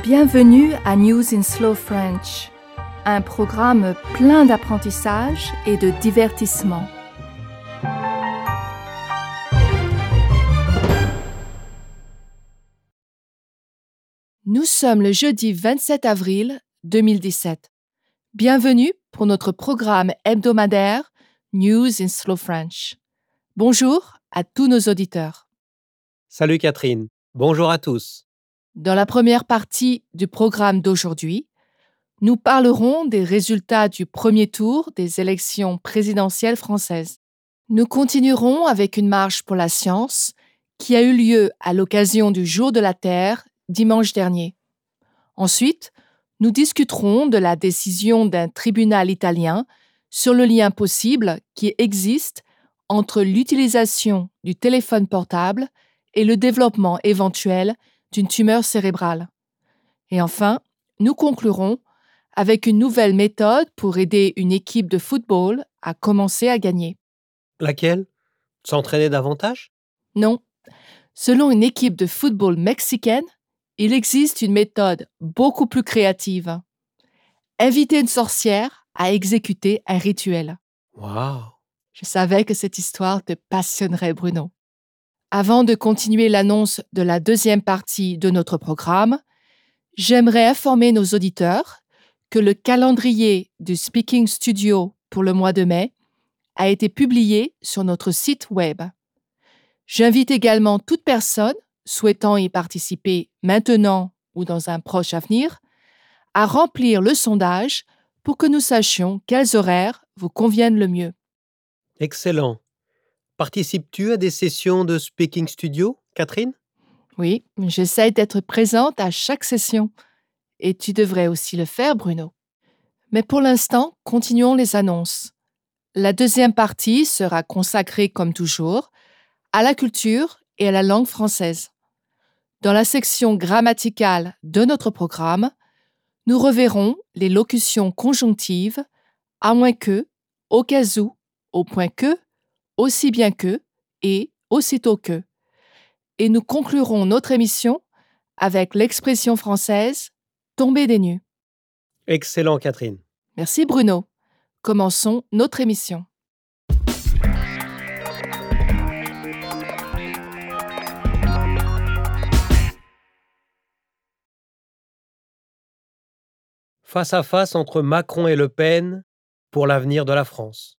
Bienvenue à News in Slow French, un programme plein d'apprentissage et de divertissement. Nous sommes le jeudi 27 avril 2017. Bienvenue pour notre programme hebdomadaire News in Slow French. Bonjour à tous nos auditeurs. Salut Catherine, bonjour à tous. Dans la première partie du programme d'aujourd'hui, nous parlerons des résultats du premier tour des élections présidentielles françaises. Nous continuerons avec une marche pour la science qui a eu lieu à l'occasion du Jour de la Terre dimanche dernier. Ensuite, nous discuterons de la décision d'un tribunal italien sur le lien possible qui existe entre l'utilisation du téléphone portable et le développement éventuel d'une tumeur cérébrale. Et enfin, nous conclurons avec une nouvelle méthode pour aider une équipe de football à commencer à gagner. Laquelle? S'entraîner davantage? Non. Selon une équipe de football mexicaine, il existe une méthode beaucoup plus créative. Inviter une sorcière à exécuter un rituel. Waouh! Je savais que cette histoire te passionnerait, Bruno. Avant de continuer l'annonce de la deuxième partie de notre programme, j'aimerais informer nos auditeurs que le calendrier du Speaking Studio pour le mois de mai a été publié sur notre site web. J'invite également toute personne souhaitant y participer maintenant ou dans un proche avenir à remplir le sondage pour que nous sachions quels horaires vous conviennent le mieux. Excellent. Participes-tu à des sessions de Speaking Studio, Catherine? Oui, j'essaie d'être présente à chaque session. Et tu devrais aussi le faire, Bruno. Mais pour l'instant, continuons les annonces. La deuxième partie sera consacrée, comme toujours, à la culture et à la langue française. Dans la section grammaticale de notre programme, nous reverrons les locutions conjonctives à moins que, au cas où, au point que, aussi bien que et aussitôt que. Et nous conclurons notre émission avec l'expression française « tomber des nues ». Excellent, Catherine. Merci Bruno. Commençons notre émission. Face à face entre Macron et Le Pen pour l'avenir de la France.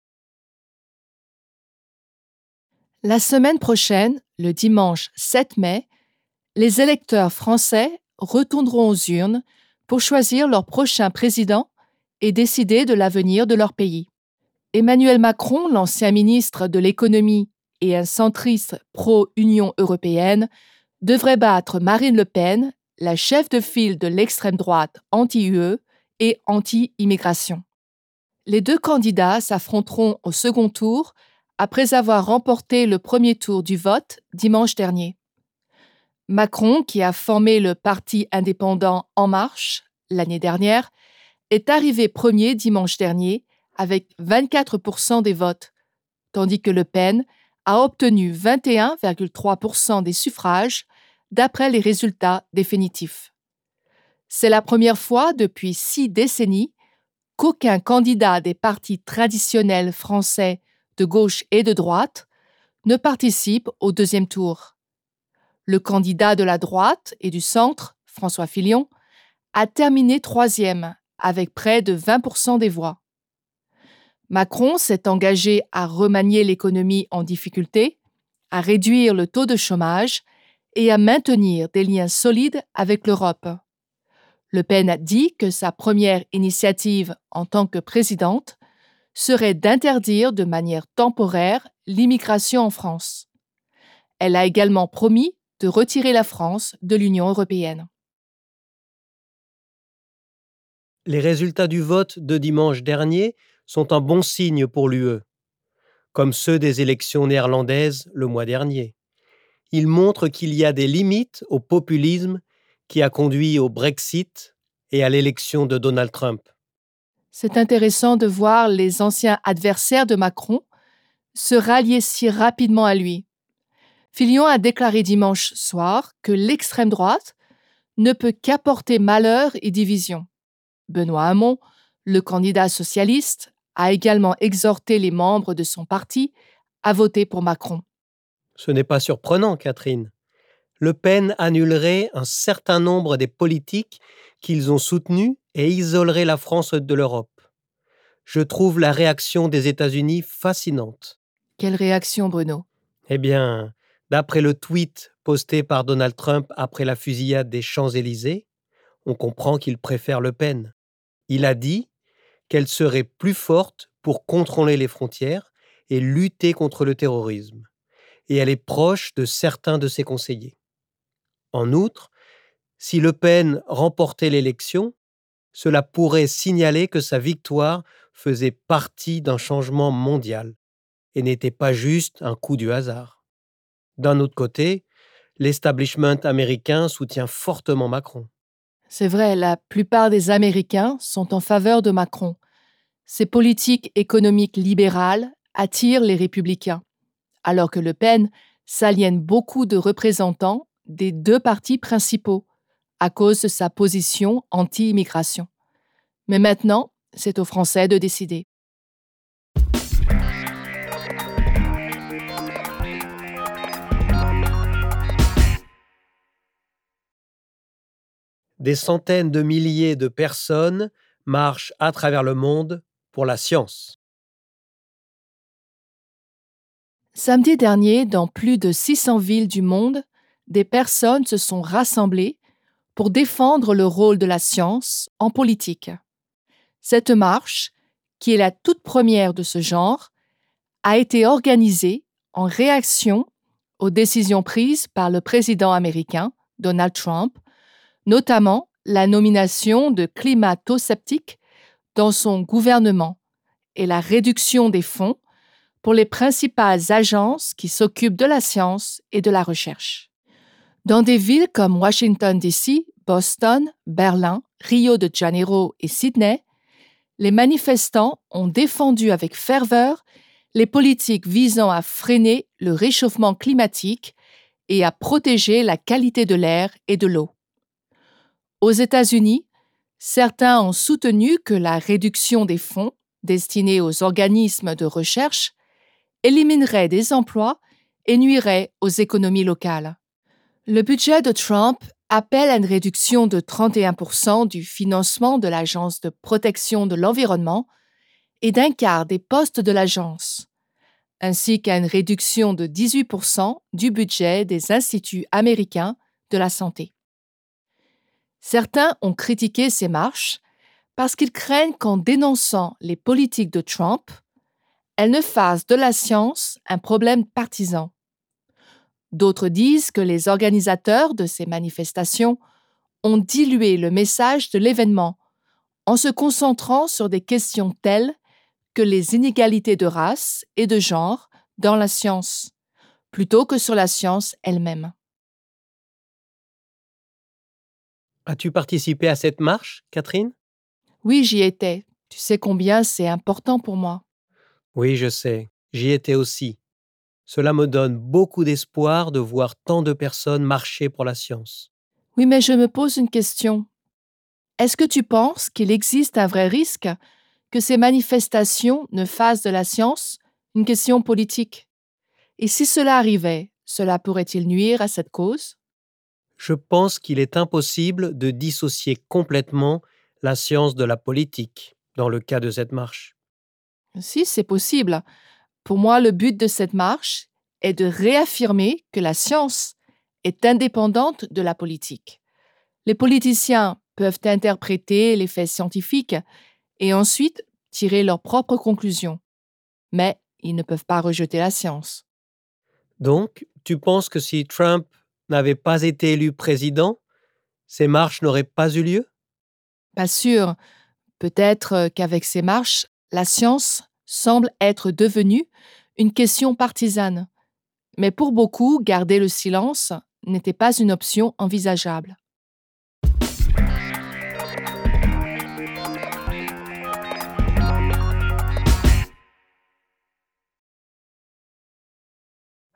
La semaine prochaine, le dimanche 7 mai, les électeurs français retourneront aux urnes pour choisir leur prochain président et décider de l'avenir de leur pays. Emmanuel Macron, l'ancien ministre de l'économie et un centriste pro-Union européenne, devrait battre Marine Le Pen, la chef de file de l'extrême droite anti-UE et anti-immigration. Les deux candidats s'affronteront au second tour après avoir remporté le premier tour du vote dimanche dernier. Macron, qui a formé le parti indépendant En Marche l'année dernière, est arrivé premier dimanche dernier avec 24% des votes, tandis que Le Pen a obtenu 21,3% des suffrages d'après les résultats définitifs. C'est la première fois depuis 6 décennies qu'aucun candidat des partis traditionnels français de gauche et de droite ne participe au deuxième tour. Le candidat de la droite et du centre, François Fillon, a terminé troisième avec près de 20% des voix. Macron s'est engagé à remanier l'économie en difficulté, à réduire le taux de chômage et à maintenir des liens solides avec l'Europe. Le Pen a dit que sa première initiative en tant que présidente serait d'interdire de manière temporaire l'immigration en France. Elle a également promis de retirer la France de l'Union européenne. Les résultats du vote de dimanche dernier sont un bon signe pour l'UE, comme ceux des élections néerlandaises le mois dernier. Ils montrent qu'il y a des limites au populisme qui a conduit au Brexit et à l'élection de Donald Trump. C'est intéressant de voir les anciens adversaires de Macron se rallier si rapidement à lui. Fillon a déclaré dimanche soir que l'extrême droite ne peut qu'apporter malheur et division. Benoît Hamon, le candidat socialiste, a également exhorté les membres de son parti à voter pour Macron. Ce n'est pas surprenant, Catherine. Le Pen annulerait un certain nombre des politiques qu'ils ont soutenues et isolerait la France de l'Europe. Je trouve la réaction des États-Unis fascinante. Quelle réaction, Bruno? Eh bien, d'après le tweet posté par Donald Trump après la fusillade des Champs-Élysées, on comprend qu'il préfère Le Pen. Il a dit qu'elle serait plus forte pour contrôler les frontières et lutter contre le terrorisme. Et elle est proche de certains de ses conseillers. En outre, si Le Pen remportait l'élection, cela pourrait signaler que sa victoire faisait partie d'un changement mondial et n'était pas juste un coup du hasard. D'un autre côté, l'establishment américain soutient fortement Macron. C'est vrai, la plupart des Américains sont en faveur de Macron. Ses politiques économiques libérales attirent les républicains, alors que Le Pen s'aliène beaucoup de représentants des deux partis principaux à cause de sa position anti-immigration. Mais maintenant, c'est aux Français de décider. Des centaines de milliers de personnes marchent à travers le monde pour la science. Samedi dernier, dans plus de 600 villes du monde, des personnes se sont rassemblées pour défendre le rôle de la science en politique. Cette marche, qui est la toute première de ce genre, a été organisée en réaction aux décisions prises par le président américain, Donald Trump, notamment la nomination de climato-sceptiques dans son gouvernement et la réduction des fonds pour les principales agences qui s'occupent de la science et de la recherche. Dans des villes comme Washington, D.C., Boston, Berlin, Rio de Janeiro et Sydney, les manifestants ont défendu avec ferveur les politiques visant à freiner le réchauffement climatique et à protéger la qualité de l'air et de l'eau. Aux États-Unis, certains ont soutenu que la réduction des fonds destinés aux organismes de recherche éliminerait des emplois et nuirait aux économies locales. Le budget de Trump appelle à une réduction de 31% du financement de l'Agence de protection de l'environnement et d'un quart des postes de l'agence, ainsi qu'à une réduction de 18% du budget des instituts américains de la santé. Certains ont critiqué ces marches parce qu'ils craignent qu'en dénonçant les politiques de Trump, elles ne fassent de la science un problème partisan. D'autres disent que les organisateurs de ces manifestations ont dilué le message de l'événement en se concentrant sur des questions telles que les inégalités de race et de genre dans la science, plutôt que sur la science elle-même. As-tu participé à cette marche, Catherine? Oui, j'y étais. Tu sais combien c'est important pour moi. Oui, je sais. J'y étais aussi. Cela me donne beaucoup d'espoir de voir tant de personnes marcher pour la science. Oui, mais je me pose une question. Est-ce que tu penses qu'il existe un vrai risque que ces manifestations ne fassent de la science une question politique? Et si cela arrivait, cela pourrait-il nuire à cette cause? Je pense qu'il est impossible de dissocier complètement la science de la politique dans le cas de cette marche. Si, c'est possible. Pour moi, le but de cette marche est de réaffirmer que la science est indépendante de la politique. Les politiciens peuvent interpréter les faits scientifiques et ensuite tirer leurs propres conclusions. Mais ils ne peuvent pas rejeter la science. Donc, tu penses que si Trump n'avait pas été élu président, ces marches n'auraient pas eu lieu? Pas sûr. Peut-être qu'avec ces marches, la science semble être devenue une question partisane. Mais pour beaucoup, garder le silence n'était pas une option envisageable.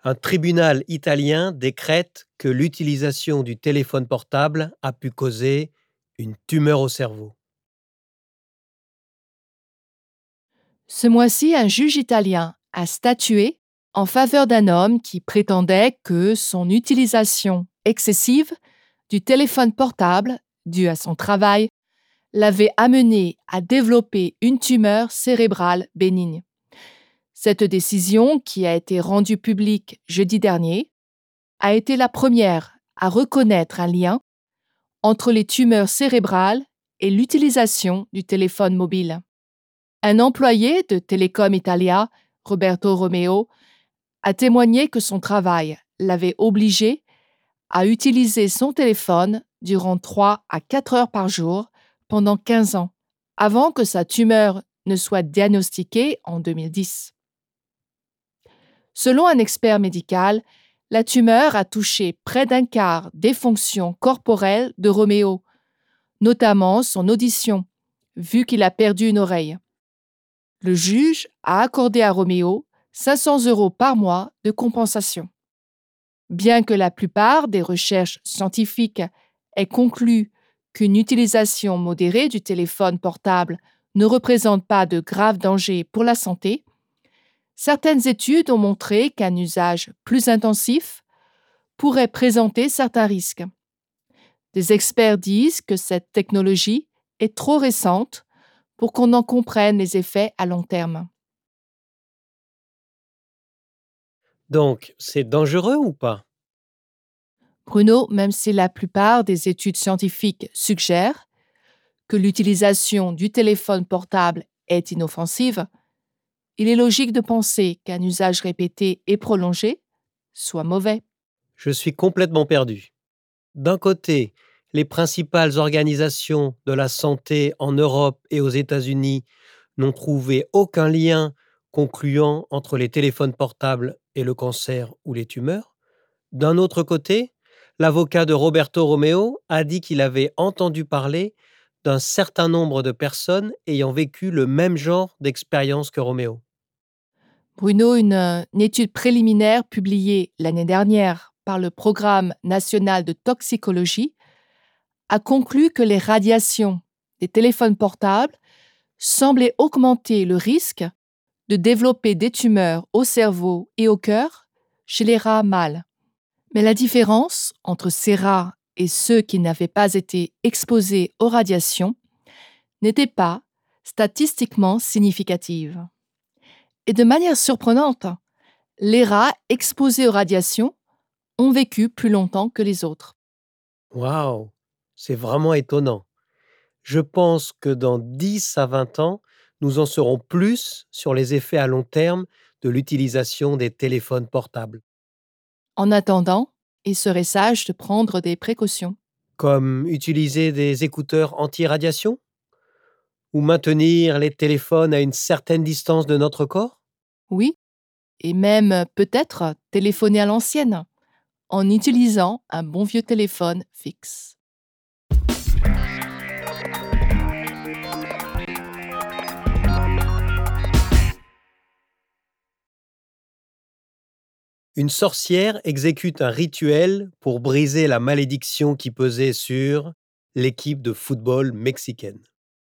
Un tribunal italien décrète que l'utilisation du téléphone portable a pu causer une tumeur au cerveau. Ce mois-ci, un juge italien a statué en faveur d'un homme qui prétendait que son utilisation excessive du téléphone portable, due à son travail, l'avait amené à développer une tumeur cérébrale bénigne. Cette décision, qui a été rendue publique jeudi dernier, a été la première à reconnaître un lien entre les tumeurs cérébrales et l'utilisation du téléphone mobile. Un employé de Telecom Italia, Roberto Romeo, a témoigné que son travail l'avait obligé à utiliser son téléphone durant 3 à 4 heures par jour pendant 15 ans, avant que sa tumeur ne soit diagnostiquée en 2010. Selon un expert médical, la tumeur a touché près d'un quart des fonctions corporelles de Romeo, notamment son audition, vu qu'il a perdu une oreille. Le juge a accordé à Romeo 500 € par mois de compensation. Bien que la plupart des recherches scientifiques aient conclu qu'une utilisation modérée du téléphone portable ne représente pas de graves dangers pour la santé, certaines études ont montré qu'un usage plus intensif pourrait présenter certains risques. Des experts disent que cette technologie est trop récente pour qu'on en comprenne les effets à long terme. Donc, c'est dangereux ou pas? Bruno, même si la plupart des études scientifiques suggèrent que l'utilisation du téléphone portable est inoffensive, il est logique de penser qu'un usage répété et prolongé soit mauvais. Je suis complètement perdu. D'un côté, les principales organisations de la santé en Europe et aux États-Unis n'ont trouvé aucun lien concluant entre les téléphones portables et le cancer ou les tumeurs. D'un autre côté, l'avocat de Roberto Romeo a dit qu'il avait entendu parler d'un certain nombre de personnes ayant vécu le même genre d'expérience que Romeo. Bruno, une étude préliminaire publiée l'année dernière par le Programme national de toxicologie a conclu que les radiations des téléphones portables semblaient augmenter le risque de développer des tumeurs au cerveau et au cœur chez les rats mâles. Mais la différence entre ces rats et ceux qui n'avaient pas été exposés aux radiations n'était pas statistiquement significative. Et de manière surprenante, les rats exposés aux radiations ont vécu plus longtemps que les autres. Waouh, c'est vraiment étonnant. Je pense que dans 10 à 20 ans, nous en saurons plus sur les effets à long terme de l'utilisation des téléphones portables, En attendant, il serait sage de prendre des précautions. comme utiliser des écouteurs anti-radiation ou maintenir les téléphones à une certaine distance de notre corps. Oui, et même peut-être téléphoner à l'ancienne, en utilisant un bon vieux téléphone fixe. Une sorcière exécute un rituel pour briser la malédiction qui pesait sur l'équipe de football mexicaine.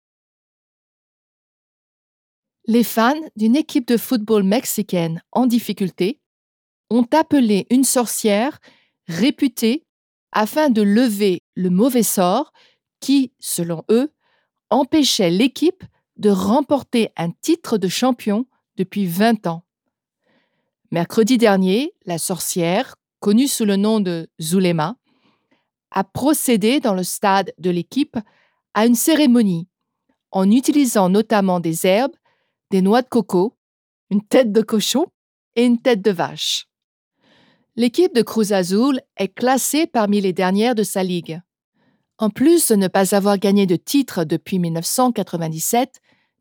Les fans d'une équipe de football mexicaine en difficulté ont appelé une sorcière réputée afin de lever le mauvais sort qui, selon eux, empêchait l'équipe de remporter un titre de champion depuis 20 ans. Mercredi dernier, la sorcière, connue sous le nom de Zulema, a procédé dans le stade de l'équipe à une cérémonie en utilisant notamment des herbes, des noix de coco, une tête de cochon et une tête de vache. L'équipe de Cruz Azul est classée parmi les dernières de sa ligue. En plus de ne pas avoir gagné de titre depuis 1997,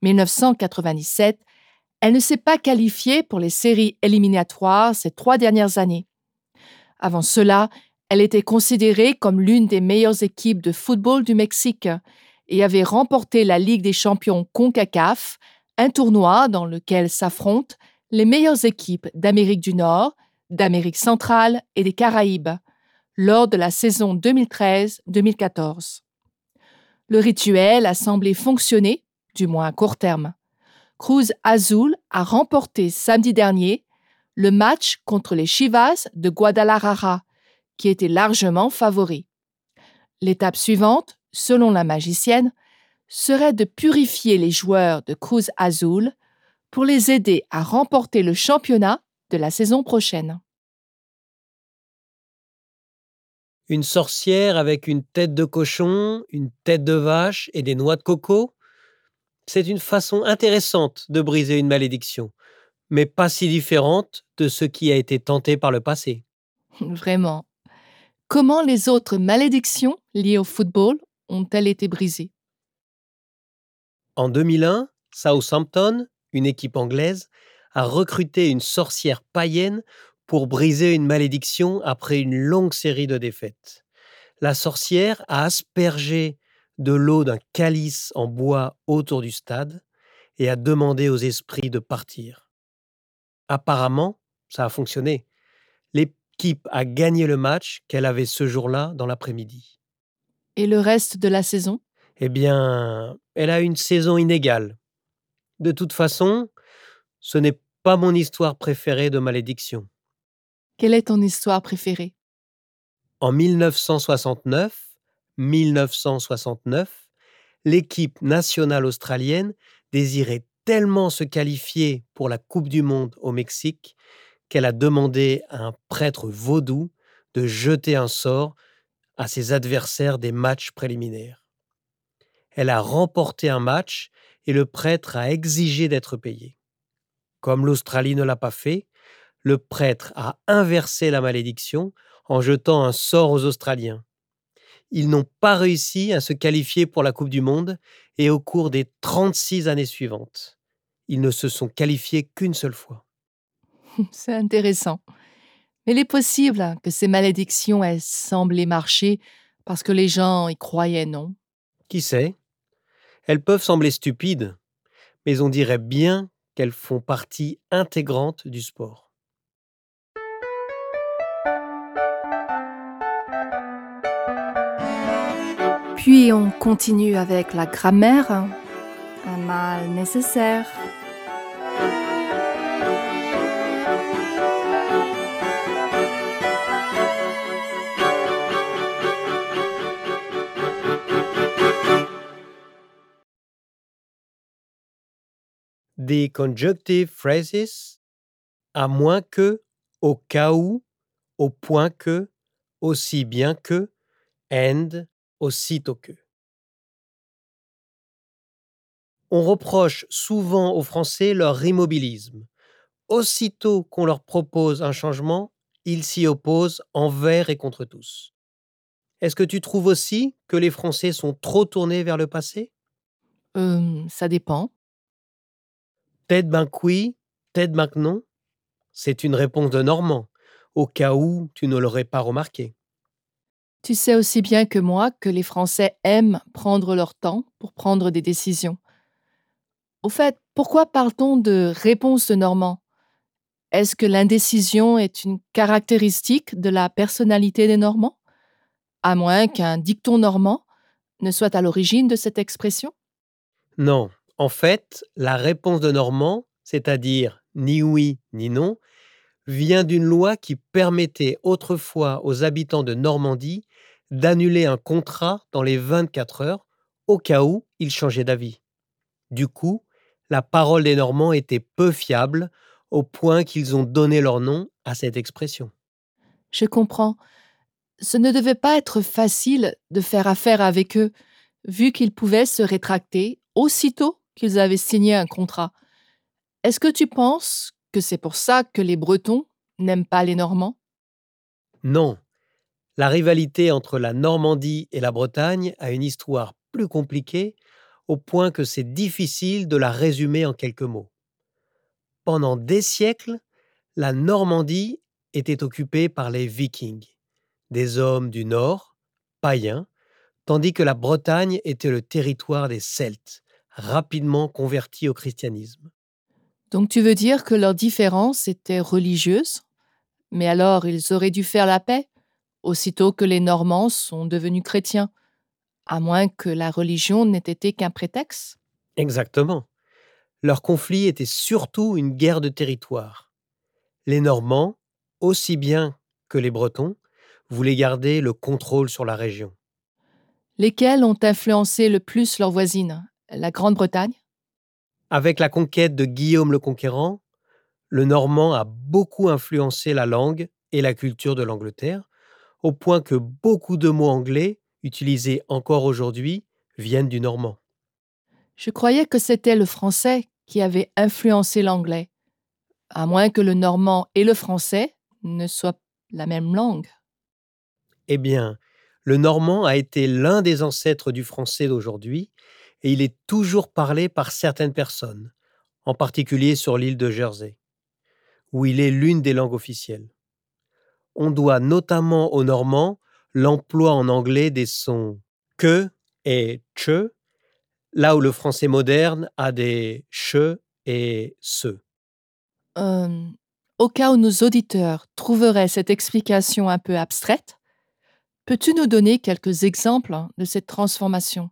elle ne s'est pas qualifiée pour les séries éliminatoires ces 3 dernières années. Avant cela, elle était considérée comme l'une des meilleures équipes de football du Mexique et avait remporté la Ligue des champions CONCACAF, un tournoi dans lequel s'affrontent les meilleures équipes d'Amérique du Nord, d'Amérique centrale et des Caraïbes lors de la saison 2013-2014. Le rituel a semblé fonctionner, du moins à court terme. Cruz Azul a remporté samedi dernier le match contre les Chivas de Guadalajara, qui étaient largement favoris. L'étape suivante, selon la magicienne, serait de purifier les joueurs de Cruz Azul pour les aider à remporter le championnat de la saison prochaine. Une sorcière avec une tête de cochon, une tête de vache et des noix de coco? C'est une façon intéressante de briser une malédiction, mais pas si différente de ce qui a été tenté par le passé. Vraiment. Comment les autres malédictions liées au football ont-elles été brisées? En 2001, Southampton, une équipe anglaise, a recruté une sorcière païenne pour briser une malédiction après une longue série de défaites. La sorcière a aspergé de l'eau d'un calice en bois autour du stade et a demandé aux esprits de partir. Apparemment, ça a fonctionné. L'équipe a gagné le match qu'elle avait ce jour-là dans l'après-midi. Et le reste de la saison? Eh bien, elle a une saison inégale. De toute façon, ce n'est pas mon histoire préférée de malédiction. Quelle est ton histoire préférée? En 1969, l'équipe nationale australienne désirait tellement se qualifier pour la Coupe du monde au Mexique qu'elle a demandé à un prêtre vaudou de jeter un sort à ses adversaires des matchs préliminaires. Elle a remporté un match et le prêtre a exigé d'être payé. Comme l'Australie ne l'a pas fait, le prêtre a inversé la malédiction en jetant un sort aux Australiens. Ils n'ont pas réussi à se qualifier pour la Coupe du monde et au cours des 36 années suivantes, ils ne se sont qualifiés qu'une seule fois. C'est intéressant. Mais il est possible que ces malédictions aient semblé marcher parce que les gens y croyaient, non? Qui sait? Elles peuvent sembler stupides, mais on dirait bien qu'elles font partie intégrante du sport. Puis on continue avec la grammaire. Un mal nécessaire. Des conjunctive phrases, à moins que, au cas où, au point que, aussi bien que, and, aussitôt que. On reproche souvent aux Français leur immobilisme. Aussitôt qu'on leur propose un changement, ils s'y opposent envers et contre tous. Est-ce que tu trouves aussi que les Français sont trop tournés vers le passé? Ça dépend. Tête ben oui, tête ben que non. C'est une réponse de Normand, au cas où tu ne l'aurais pas remarqué. Tu sais aussi bien que moi que les Français aiment prendre leur temps pour prendre des décisions. Au fait, pourquoi parle-t-on de réponse de Normand? Est-ce que l'indécision est une caractéristique de la personnalité des Normands? À moins qu'un dicton normand ne soit à l'origine de cette expression? Non, en fait, la réponse de Normand, c'est-à-dire ni oui ni non, vient d'une loi qui permettait autrefois aux habitants de Normandie d'annuler un contrat dans les 24 heures au cas où ils changeaient d'avis. Du coup, la parole des Normands était peu fiable au point qu'ils ont donné leur nom à cette expression. Je comprends. Ce ne devait pas être facile de faire affaire avec eux, vu qu'ils pouvaient se rétracter aussitôt qu'ils avaient signé un contrat. Est-ce que tu penses que c'est pour ça que les Bretons n'aiment pas les Normands? Non, la rivalité entre la Normandie et la Bretagne a une histoire plus compliquée au point que c'est difficile de la résumer en quelques mots. Pendant des siècles, la Normandie était occupée par les Vikings, des hommes du Nord, païens, tandis que la Bretagne était le territoire des Celtes, rapidement convertis au christianisme. Donc tu veux dire que leur différence était religieuse? Mais alors, ils auraient dû faire la paix, aussitôt que les Normands sont devenus chrétiens, à moins que la religion n'ait été qu'un prétexte. Exactement. Leur conflit était surtout une guerre de territoire. Les Normands, aussi bien que les Bretons, voulaient garder le contrôle sur la région. Lesquels ont influencé le plus leurs voisines? La Grande-Bretagne? Avec la conquête de Guillaume le Conquérant, le normand a beaucoup influencé la langue et la culture de l'Angleterre, au point que beaucoup de mots anglais, utilisés encore aujourd'hui, viennent du normand. Je croyais que c'était le français qui avait influencé l'anglais, à moins que le normand et le français ne soient la même langue. Eh bien, le normand a été l'un des ancêtres du français d'aujourd'hui et il est toujours parlé par certaines personnes, en particulier sur l'île de Jersey, où il est l'une des langues officielles. On doit notamment au normand l'emploi en anglais des sons que et che, là où le français moderne a des che et se. Euh, Au cas où nos auditeurs trouveraient cette explication un peu abstraite, peux-tu nous donner quelques exemples de cette transformation?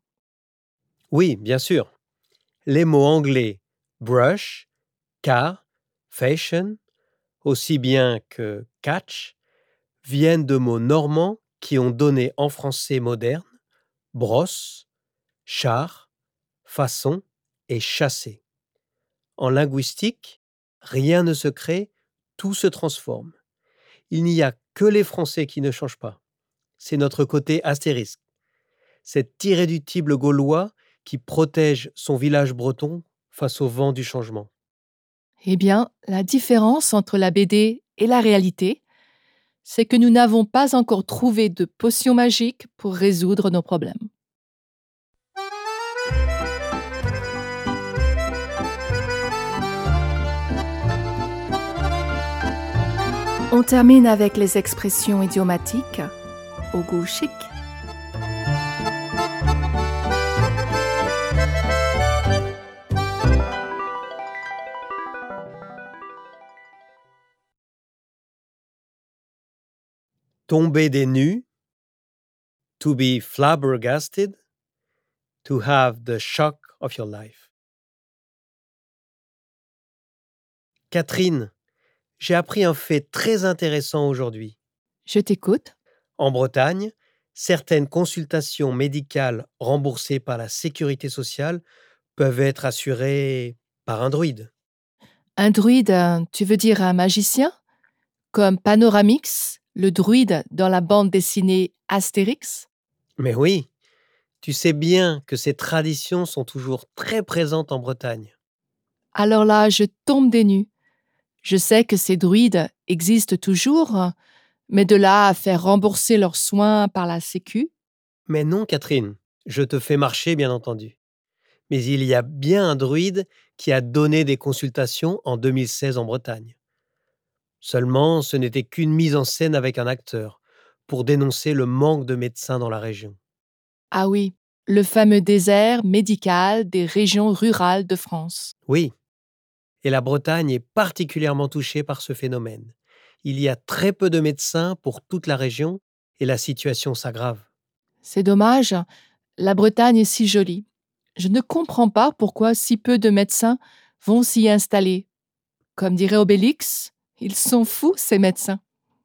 Oui, bien sûr. Les mots anglais brush, car, fashion, aussi bien que catch, viennent de mots normands qui ont donné en français moderne brosse, char, façon et chasser. En linguistique, rien ne se crée, tout se transforme. Il n'y a que les Français qui ne changent pas. C'est notre côté astérisque. Cet irréductible Gaulois qui protège son village breton face au vent du changement. Eh bien, la différence entre la BD et la réalité, c'est que nous n'avons pas encore trouvé de potion magique pour résoudre nos problèmes. On termine avec les expressions idiomatiques au goût chic. Tomber des nues, to be flabbergasted, to have the shock of your life. Catherine, j'ai appris un fait très intéressant aujourd'hui. Je t'écoute. En Bretagne, certaines consultations médicales remboursées par la sécurité sociale peuvent être assurées par un druide. Un druide, tu veux dire un magicien? Comme Panoramix, le druide dans la bande dessinée Astérix? Mais oui, tu sais bien que ces traditions sont toujours très présentes en Bretagne. Alors là, je tombe des nues. Je sais que ces druides existent toujours, mais de là à faire rembourser leurs soins par la Sécu? Mais non, Catherine, je te fais marcher, bien entendu. Mais il y a bien un druide qui a donné des consultations en 2016 en Bretagne. Seulement, ce n'était qu'une mise en scène avec un acteur, pour dénoncer le manque de médecins dans la région. Ah oui, le fameux désert médical des régions rurales de France. Oui, et la Bretagne est particulièrement touchée par ce phénomène. Il y a très peu de médecins pour toute la région et la situation s'aggrave. C'est dommage, la Bretagne est si jolie. Je ne comprends pas pourquoi si peu de médecins vont s'y installer. Comme dirait Obélix, ils sont fous, ces médecins.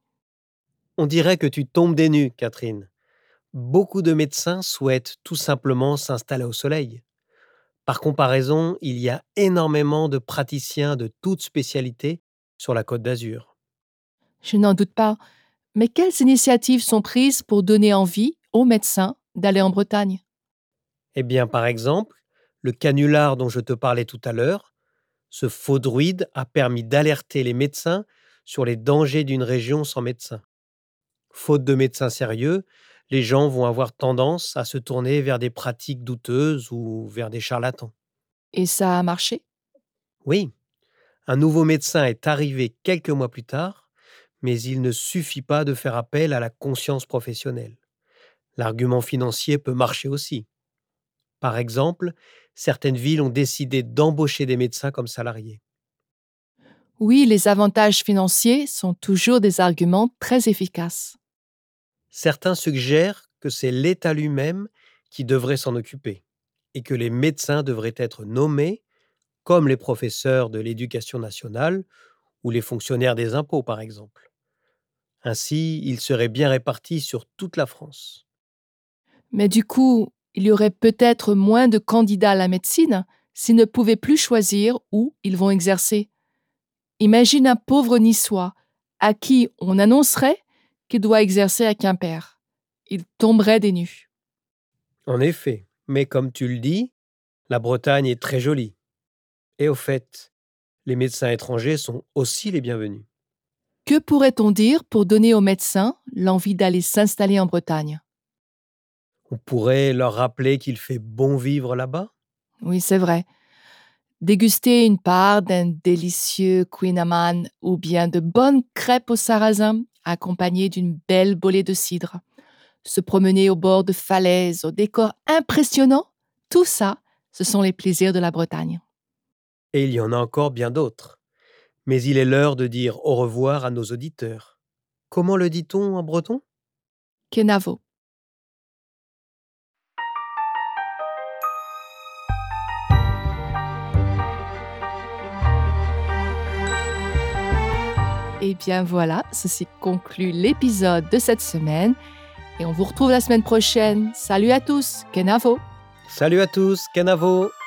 On dirait que tu tombes des nues, Catherine. Beaucoup de médecins souhaitent tout simplement s'installer au soleil. Par comparaison, il y a énormément de praticiens de toutes spécialités sur la Côte d'Azur. Je n'en doute pas. Mais quelles initiatives sont prises pour donner envie aux médecins d'aller en Bretagne? Eh bien, par exemple, le canular dont je te parlais tout à l'heure, ce faux druide a permis d'alerter les médecins sur les dangers d'une région sans médecin. Faute de médecins sérieux, les gens vont avoir tendance à se tourner vers des pratiques douteuses ou vers des charlatans. Et ça a marché? Oui, un nouveau médecin est arrivé quelques mois plus tard, mais il ne suffit pas de faire appel à la conscience professionnelle. L'argument financier peut marcher aussi. Par exemple, certaines villes ont décidé d'embaucher des médecins comme salariés. Oui, les avantages financiers sont toujours des arguments très efficaces. Certains suggèrent que c'est l'État lui-même qui devrait s'en occuper et que les médecins devraient être nommés comme les professeurs de l'éducation nationale ou les fonctionnaires des impôts, par exemple. Ainsi, ils seraient bien répartis sur toute la France. Mais du coup, il y aurait peut-être moins de candidats à la médecine s'ils ne pouvaient plus choisir où ils vont exercer. Imagine un pauvre niçois à qui on annoncerait qu'il doit exercer à Quimper. Il tomberait des nues. En effet, mais comme tu le dis, la Bretagne est très jolie. Et au fait, les médecins étrangers sont aussi les bienvenus. Que pourrait-on dire pour donner aux médecins l'envie d'aller s'installer en Bretagne? On pourrait leur rappeler qu'il fait bon vivre là-bas. Oui, c'est vrai. Déguster une part d'un délicieux Queen Amman ou bien de bonnes crêpes au sarrasin accompagnées d'une belle bolée de cidre. Se promener au bord de falaises, au décor impressionnant, tout ça, ce sont les plaisirs de la Bretagne. Et il y en a encore bien d'autres. Mais il est l'heure de dire au revoir à nos auditeurs. Comment le dit-on en breton? Kenavo. Et bien voilà, ceci conclut l'épisode de cette semaine et on vous retrouve la semaine prochaine. Salut à tous, Kenavo. Salut à tous, Kenavo!